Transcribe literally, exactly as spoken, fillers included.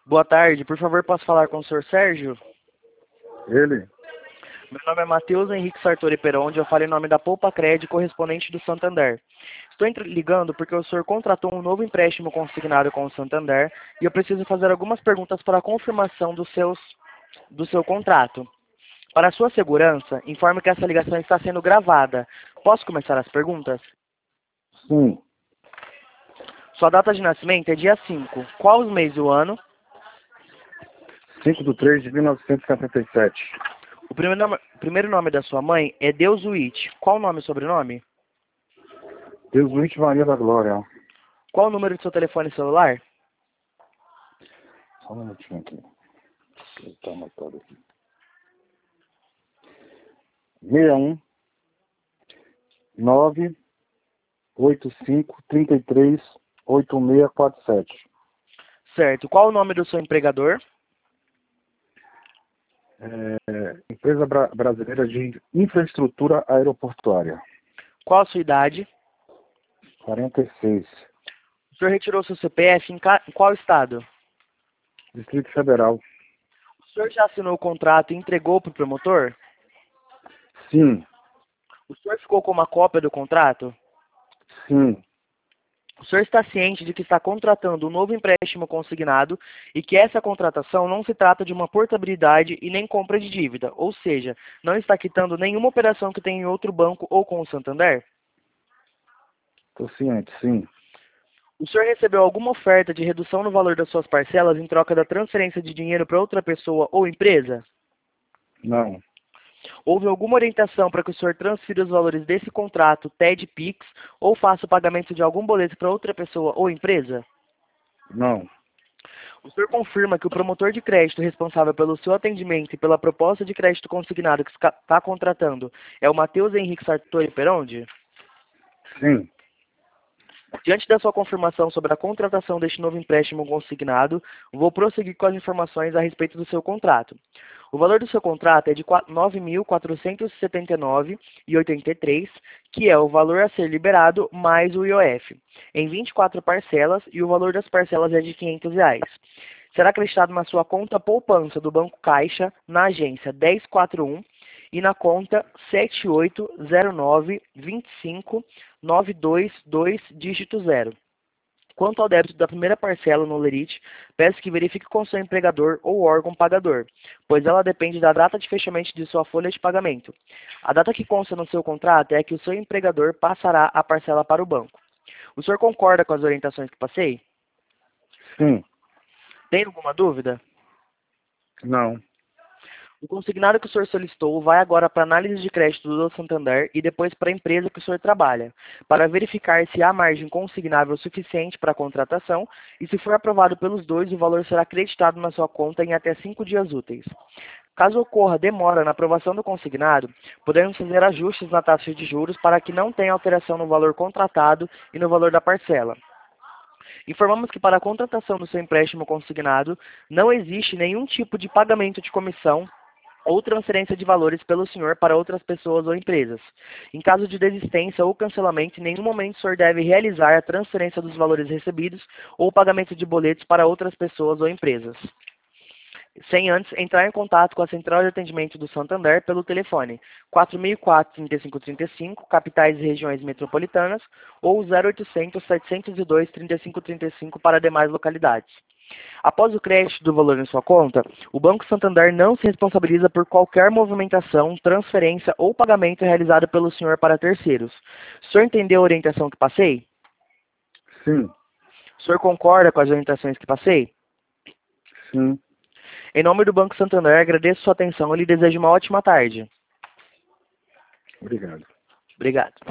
Boa tarde, por favor, posso falar com o senhor Sérgio? Ele? Meu nome é Matheus Henrique Sartori Peronde, eu falo em nome da Poupa Cred, correspondente do Santander. Estou entre- ligando porque o senhor contratou um novo empréstimo consignado com o Santander e eu preciso fazer algumas perguntas para a confirmação dos seus, do seu contrato. Para sua segurança, informo que essa ligação está sendo gravada. Posso começar as perguntas? Sim. Sua data de nascimento é dia cinco. Qual os meses e o ano? cinco de três de mil novecentos e setenta e sete. O primeiro nome, o primeiro nome da sua mãe é Deusuíte. Qual o nome e sobrenome? Deus Luiz Maria da Glória. Qual o número de seu telefone celular? Só um minutinho aqui. Ele tá anotado aqui. seis um nove oito cinco três três oito seis quatro sete. Certo. Qual o nome do seu empregador? É, Empresa Bra- Brasileira de Infraestrutura Aeroportuária. Qual a sua idade? quarenta e seis. O senhor retirou seu C P F em, ca- em qual estado? Distrito Federal. O senhor já assinou o contrato e entregou para o promotor? Sim. O senhor ficou com uma cópia do contrato? Sim. O senhor está ciente de que está contratando um novo empréstimo consignado e que essa contratação não se trata de uma portabilidade e nem compra de dívida, ou seja, não está quitando nenhuma operação que tem em outro banco ou com o Santander? Estou ciente, sim. O senhor recebeu alguma oferta de redução no valor das suas parcelas em troca da transferência de dinheiro para outra pessoa ou empresa? Não. Houve alguma orientação para que o senhor transfira os valores desse contrato, T E D Pix, ou faça o pagamento de algum boleto para outra pessoa ou empresa? Não. O senhor confirma que o promotor de crédito responsável pelo seu atendimento e pela proposta de crédito consignado que está contratando é o Matheus Henrique Sartori Peronde? Sim. Diante da sua confirmação sobre a contratação deste novo empréstimo consignado, vou prosseguir com as informações a respeito do seu contrato. O valor do seu contrato é de nove mil quatrocentos e setenta e nove reais e oitenta e três centavos, que é o valor a ser liberado mais o I O F, em vinte e quatro parcelas, e o valor das parcelas é de quinhentos reais. Será acreditado na sua conta poupança do Banco Caixa, na agência dez quatro um e na conta sete oito zero nove dois cinco nove dois dois dígito zero. Quanto ao débito da primeira parcela no Lerite, peço que verifique com seu empregador ou órgão pagador, pois ela depende da data de fechamento de sua folha de pagamento. A data que consta no seu contrato é a que o seu empregador passará a parcela para o banco. O senhor concorda com as orientações que passei? Sim. Tem alguma dúvida? Não. O consignado que o senhor solicitou vai agora para a análise de crédito do Santander e depois para a empresa que o senhor trabalha, para verificar se há margem consignável suficiente para a contratação e, se for aprovado pelos dois, o valor será acreditado na sua conta em até cinco dias úteis. Caso ocorra demora na aprovação do consignado, podemos fazer ajustes na taxa de juros para que não tenha alteração no valor contratado e no valor da parcela. Informamos que para a contratação do seu empréstimo consignado, não existe nenhum tipo de pagamento de comissão ou transferência de valores pelo senhor para outras pessoas ou empresas. Em caso de desistência ou cancelamento, em nenhum momento o senhor deve realizar a transferência dos valores recebidos ou o pagamento de boletos para outras pessoas ou empresas, sem antes entrar em contato com a Central de Atendimento do Santander pelo telefone quatro mil e quatro, trinta e cinco trinta e cinco, capitais e regiões metropolitanas, ou zero oitocentos, setecentos e dois, trinta e cinco trinta e cinco para demais localidades. Após o crédito do valor em sua conta, o Banco Santander não se responsabiliza por qualquer movimentação, transferência ou pagamento realizado pelo senhor para terceiros. O senhor entendeu a orientação que passei? Sim. O senhor concorda com as orientações que passei? Sim. Em nome do Banco Santander, agradeço sua atenção e lhe desejo uma ótima tarde. Obrigado. Obrigado.